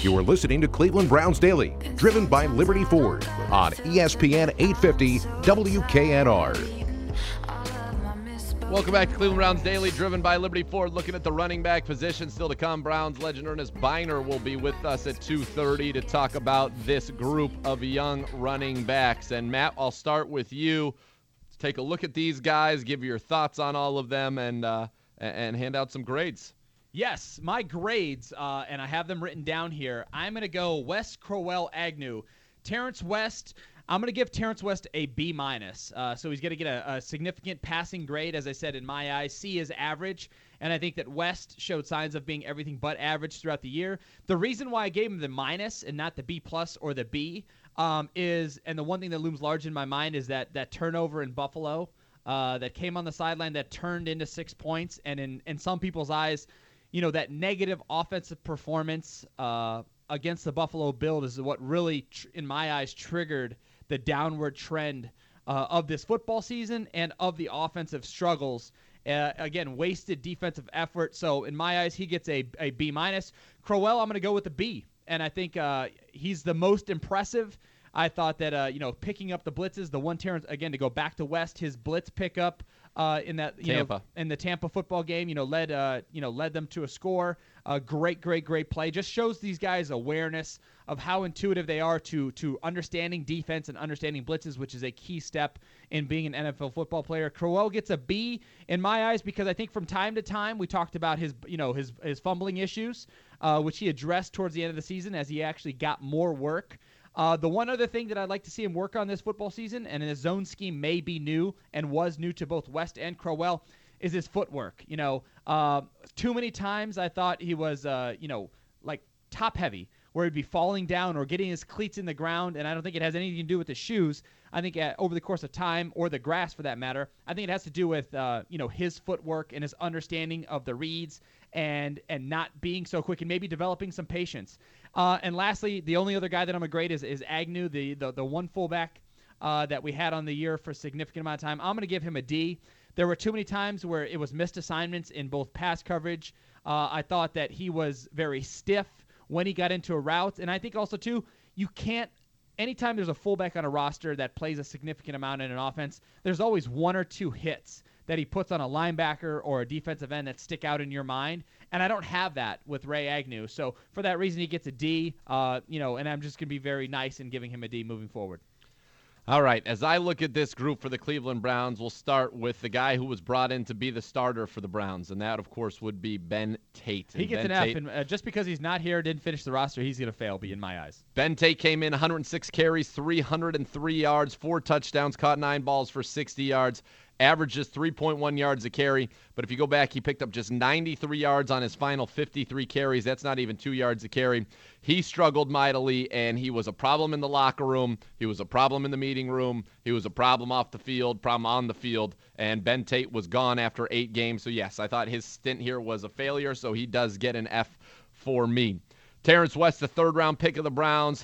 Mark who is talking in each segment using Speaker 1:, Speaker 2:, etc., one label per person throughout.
Speaker 1: You are listening to Cleveland Browns Daily, driven by Liberty Ford on ESPN 850 WKNR.
Speaker 2: Welcome back to Cleveland Browns Daily, driven by Liberty Ford. Looking at the running back position still to come. Browns legend Ernest Byner will be with us at 2:30 to talk about this group of young running backs. And Matt, I'll start with you. Let's take a look at these guys, give your thoughts on all of them, and hand out some grades.
Speaker 3: Yes, my grades, and I have them written down here. I'm going to go West, Crowell, Agnew. Terrence West, I'm going to give Terrence West a B-. So he's going to get a significant passing grade, as I said, in my eyes. C is average, and I think that West showed signs of being everything but average throughout the year. The reason why I gave him the minus and not the B+ or the B is, and the one thing that looms large in my mind is that turnover in Buffalo that came on the sideline that turned into 6 points, and in some people's eyes, you know, that negative offensive performance against the Buffalo Bills is what really, in my eyes, triggered the downward trend of this football season and of the offensive struggles. Again, wasted defensive effort. So in my eyes, he gets a B-. Crowell, I'm going to go with a B. And I think he's the most impressive. I thought that, picking up the blitzes, the one Terrence, again, to go back to West, his blitz pickup in that, in the Tampa football game, led them to a score. Great play. Just shows these guys awareness of how intuitive they are to understanding defense and understanding blitzes, which is a key step in being an NFL football player. Crowell gets a B in my eyes because I think from time to time we talked about his fumbling issues, which he addressed towards the end of the season as he actually got more work. The one other thing that I'd like to see him work on this football season, and his zone scheme may be new and was new to both West and Crowell, is his footwork. Too many times I thought he was, like top heavy, where he'd be falling down or getting his cleats in the ground, and I don't think it has anything to do with the shoes. I think over the course of time, or the grass for that matter, I think it has to do with, his footwork and his understanding of the reads and not being so quick and maybe developing some patience. And lastly, the only other guy that I'm going to grade is Agnew, the one fullback that we had on the year for a significant amount of time. I'm going to give him a D. There were too many times where it was missed assignments in both pass coverage. I thought that he was very stiff when he got into a route. And I think also, too, you can't – anytime there's a fullback on a roster that plays a significant amount in an offense, there's always one or two hits that he puts on a linebacker or a defensive end that stick out in your mind. And I don't have that with Ray Agnew. So for that reason, he gets a D, and I'm just going to be very nice in giving him a D moving forward.
Speaker 2: All right, as I look at this group for the Cleveland Browns, we'll start with the guy who was brought in to be the starter for the Browns, and that, of course, would be Ben Tate.
Speaker 3: He gets an F, and just because he's not here, didn't finish the roster, he's going to fail, in my eyes.
Speaker 2: Ben Tate came in 106 carries, 303 yards, 4 touchdowns, caught 9 balls for 60 yards. Averages 3.1 yards a carry, but if you go back, he picked up just 93 yards on his final 53 carries. That's not even 2 yards a carry. He struggled mightily, and he was a problem in the locker room. He was a problem in the meeting room. He was a problem off the field, problem on the field, and Ben Tate was gone after 8 games. So, yes, I thought his stint here was a failure, so he does get an F for me. Terrence West, the third-round pick of the Browns,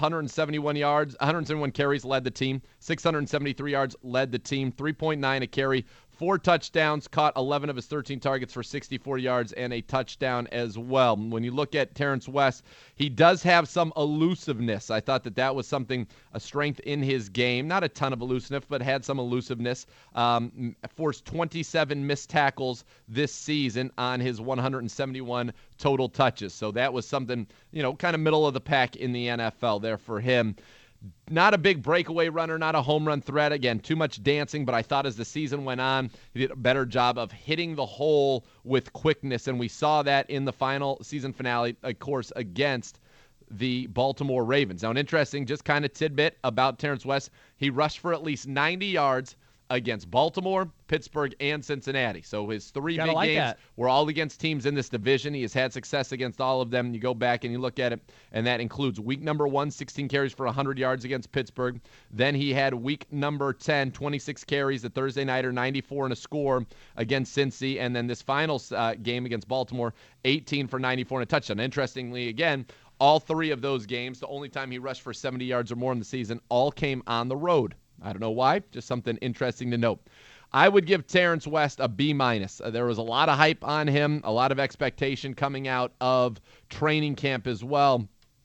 Speaker 2: 171 carries, led the team. 673 yards, led the team. 3.9 a carry. 4 touchdowns, caught 11 of his 13 targets for 64 yards and a touchdown as well. When you look at Terrence West, he does have some elusiveness. I thought that was something, a strength in his game. Not a ton of elusiveness, but had some elusiveness. Forced 27 missed tackles this season on his 171 total touches. So that was something, kind of middle of the pack in the NFL there for him. Not a big breakaway runner, not a home run threat. Again, too much dancing, but I thought as the season went on, he did a better job of hitting the hole with quickness, and we saw that in the final season finale, of course, against the Baltimore Ravens. Now, an interesting just kind of tidbit about Terrence West, he rushed for at least 90 yards against Baltimore, Pittsburgh, and Cincinnati. So his 3 big games were all against teams in this division. He has had success against all of them. You go back and you look at it, and that includes week number 1, 16 carries for 100 yards against Pittsburgh. Then he had week number 10, 26 carries, the Thursday nighter, 94 and a score against Cincy. And then this final game against Baltimore, 18 for 94 and a touchdown. Interestingly, again, all 3 of those games, the only time he rushed for 70 yards or more in the season, all came on the road. I don't know why, just something interesting to note. I would give Terrence West a B-. There was a lot of hype on him, a lot of expectation coming out of training camp as well.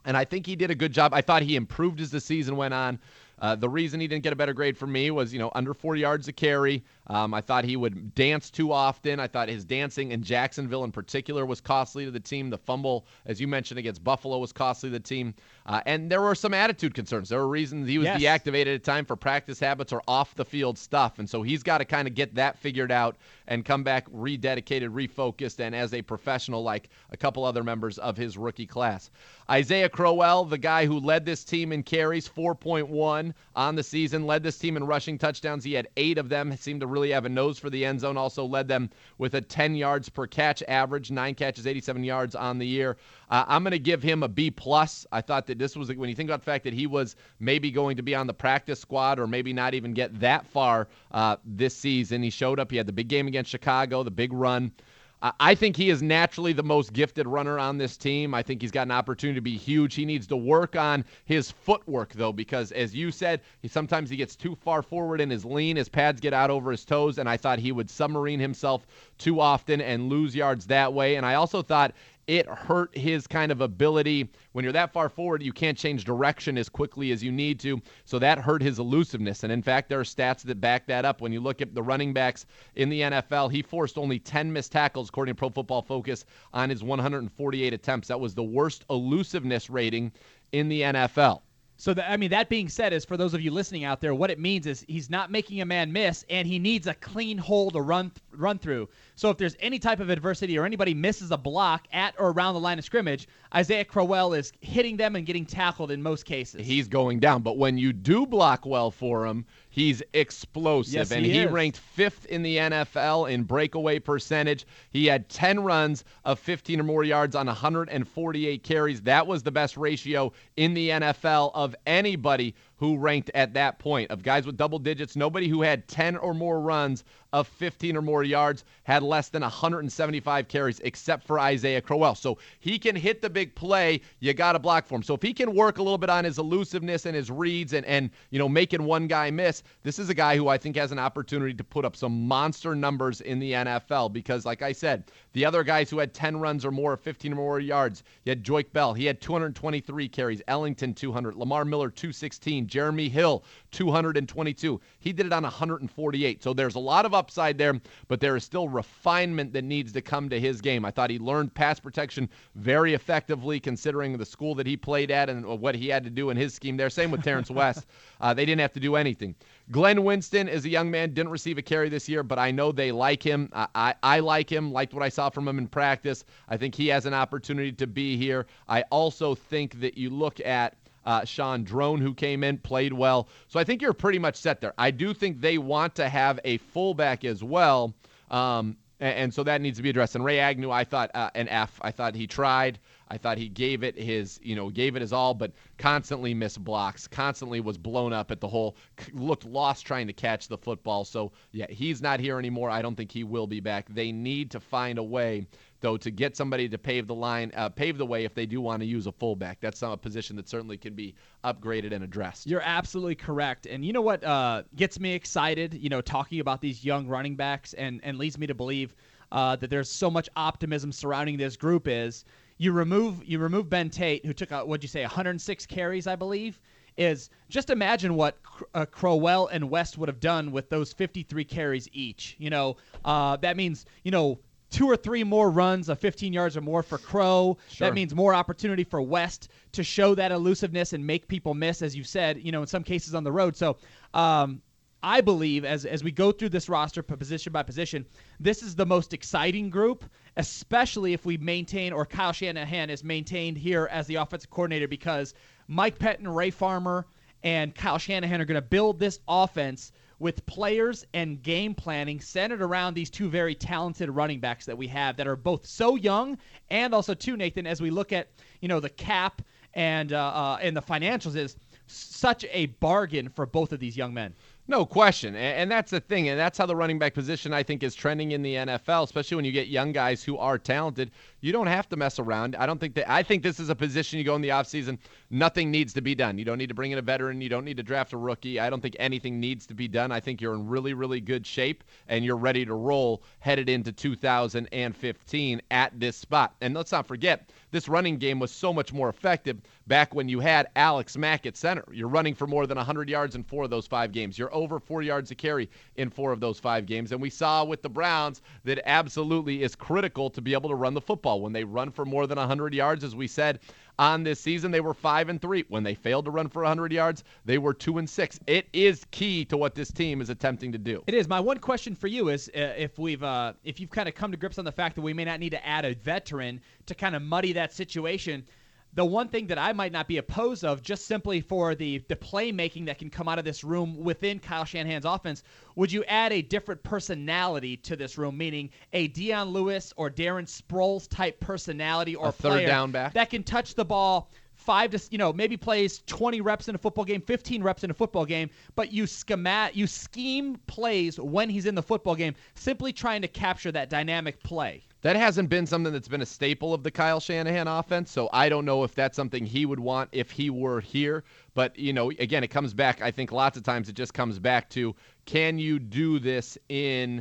Speaker 2: And I think he did a good job. I thought he improved as the season went on. The reason he didn't get a better grade from me was, under 4 yards a carry. I thought he would dance too often. I thought his dancing in Jacksonville in particular was costly to the team. The fumble, as you mentioned, against Buffalo was costly to the team. And there were some attitude concerns. There were reasons he was deactivated at time for practice habits or off-the-field stuff. And so he's got to kind of get that figured out and come back rededicated, refocused, and as a professional like a couple other members of his rookie class. Isaiah Crowell, the guy who led this team in carries, 4.1 on the season, led this team in rushing touchdowns. He had 8 of them, seemed to really have a nose for the end zone, also led them with a 10 yards per catch average, 9 catches, 87 yards on the year. I'm going to give him a B+. I thought that this was, when you think about the fact that he was maybe going to be on the practice squad or maybe not even get that far this season, he showed up. He had the big game against Chicago, the big run. I think he is naturally the most gifted runner on this team. I think he's got an opportunity to be huge. He needs to work on his footwork, though, because as you said, sometimes he gets too far forward in his lean. His pads get out over his toes, and I thought he would submarine himself too often and lose yards that way. And I also thought it hurt his kind of ability. When you're that far forward, you can't change direction as quickly as you need to. So that hurt his elusiveness. And in fact, there are stats that back that up. When you look at the running backs in the NFL, he forced only 10 missed tackles, according to Pro Football Focus, on his 148 attempts. That was the worst elusiveness rating in the NFL.
Speaker 3: So, that being said, is for those of you listening out there, what it means is he's not making a man miss, and he needs a clean hole to run through. So if there's any type of adversity or anybody misses a block at or around the line of scrimmage, Isaiah Crowell is hitting them and getting tackled in most cases.
Speaker 2: He's going down. But when you do block well for him, he's explosive.
Speaker 3: Yes,
Speaker 2: and he ranked 5th in the NFL in breakaway percentage. He had 10 runs of 15 or more yards on 148 carries. That was the best ratio in the NFL of anybody who ranked at that point. Of guys with double digits, nobody who had 10 or more runs of 15 or more yards had less than 175 carries except for Isaiah Crowell. So he can hit the big play. You got to block for him. So if he can work a little bit on his elusiveness and his reads and making one guy miss, this is a guy who I think has an opportunity to put up some monster numbers in the NFL because, like I said, the other guys who had 10 runs or more, 15 or more yards, you had Joique Bell. He had 223 carries. Ellington, 200. Lamar Miller, 216. Jeremy Hill, 222. He did it on 148. So there's a lot of upside there, but there is still refinement that needs to come to his game. I thought he learned pass protection very effectively considering the school that he played at and what he had to do in his scheme there. Same with Terrence West. They didn't have to do anything. Glenn Winston is a young man, didn't receive a carry this year, but I know they like him. I like him, liked what I saw from him in practice. I think he has an opportunity to be here. I also think that you look at Sean Drone, who came in, played well. So I think you're pretty much set there. I do think they want to have a fullback as well, and so that needs to be addressed. And Ray Agnew, I thought an F. I thought he tried. I thought he gave it his all, but constantly missed blocks, constantly was blown up at the hole, looked lost trying to catch the football. So, yeah, he's not here anymore. I don't think he will be back. They need to find a way, though, to get somebody to pave the way if they do want to use a fullback. That's a position that certainly can be upgraded and addressed.
Speaker 3: You're absolutely correct. And you know what gets me excited, talking about these young running backs and leads me to believe that there's so much optimism surrounding this group is you remove Ben Tate, who took 106 carries, I believe. Is just imagine what Crowell and West would have done with those 53 carries each. That means 2 or 3 more runs of 15 yards or more for Crow.
Speaker 2: Sure.
Speaker 3: That means more opportunity for West to show that elusiveness and make people miss, as you said, in some cases on the road. So I believe as we go through this roster position by position, this is the most exciting group, especially if we maintain, or Kyle Shanahan is maintained here as the offensive coordinator, because Mike Pettin, Ray Farmer, and Kyle Shanahan are going to build this offense with players and game planning centered around these two very talented running backs that we have that are both so young, and also too, Nathan, as we look at the cap and the financials, is such a bargain for both of these young men.
Speaker 2: No question, and that's the thing, and that's how the running back position, I think, is trending in the NFL, especially when you get young guys who are talented. you don't have to mess around. I think this is a position you go in the offseason, nothing needs to be done. You don't need to bring in a veteran. You don't need to draft a rookie. I don't think anything needs to be done. I think you're in really, really good shape, and you're ready to roll headed into 2015 at this spot. And let's not forget, this running game was so much more effective back when you had Alex Mack at center. You're running for more than 100 yards in 4 of those 5 games. You're over 4 yards a carry in 4 of those 5 games. And we saw with the Browns that absolutely is critical to be able to run the football. When they run for more than 100 yards, as we said, on this season, they were 5-3. When they failed to run for 100 yards, they were 2-6. It is key to what this team is attempting to do.
Speaker 3: It is. My one question for you is if you've kind of come to grips on the fact that we may not need to add a veteran to kind of muddy that situation. The one thing that I might not be opposed of, just simply for the playmaking that can come out of this room within Kyle Shanahan's offense, would you add a different personality to this room, meaning a Dion Lewis or Darren Sproles type personality or
Speaker 2: a third
Speaker 3: player
Speaker 2: down back
Speaker 3: that can touch the ball maybe plays 20 reps in a football game, 15 reps in a football game, but you scheme plays when he's in the football game, simply trying to capture that dynamic play.
Speaker 2: That hasn't been something that's been a staple of the Kyle Shanahan offense, so I don't know if that's something he would want if he were here. But, again, it comes back, I think lots of times it just comes back to, can you do this in,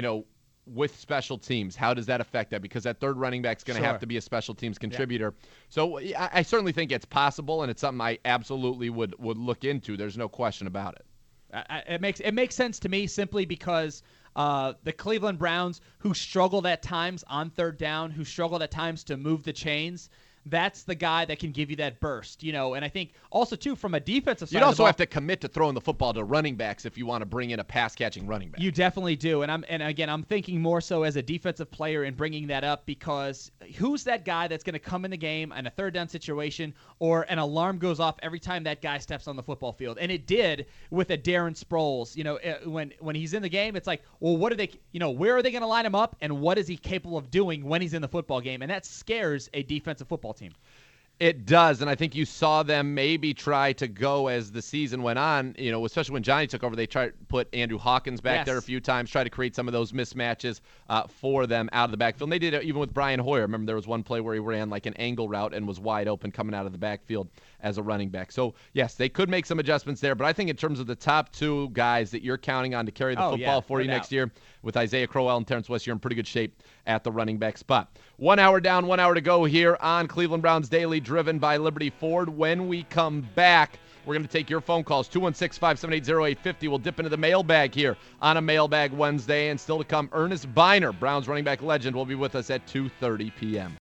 Speaker 2: with special teams? How does that affect that? Because that third running back's going to have to be a special teams contributor. Yeah. So I certainly think it's possible, and it's something I absolutely would look into. There's no question about it.
Speaker 3: It makes sense to me simply because the Cleveland Browns, who struggled at times on third down, who struggled at times to move the chains, that's the guy that can give you that burst, And I think also, too, from a defensive side
Speaker 2: you'd also have to commit to throwing the football to running backs if you want to bring in a pass-catching running back.
Speaker 3: You definitely do. And again, I'm thinking more so as a defensive player in bringing that up, because who's that guy that's going to come in the game in a third down situation or an alarm goes off every time that guy steps on the football field? And it did with a Darren Sproles. When he's in the game, it's like, well, what are they, where are they going to line him up, and what is he capable of doing when he's in the football game? And that scares a defensive football team.
Speaker 2: It does, and I think you saw them maybe try to go as the season went on, especially when Johnny took over, they tried to put Andrew Hawkins back there a few times, try to create some of those mismatches for them out of the backfield. And they did it even with Brian Hoyer. Remember, there was one play where he ran like an angle route and was wide open coming out of the backfield as a running back. So, yes, they could make some adjustments there, but I think in terms of the top 2 guys that you're counting on to carry the football for you next year, with Isaiah Crowell and Terrence West, you're in pretty good shape at the running back spot. 1 hour down, 1 hour to go here on Cleveland Browns Daily, driven by Liberty Ford. When we come back, we're going to take your phone calls, 216-578-0850. We'll dip into the mailbag here on a Mailbag Wednesday. And still to come, Ernest Biner, Browns running back legend, will be with us at 2:30 p.m.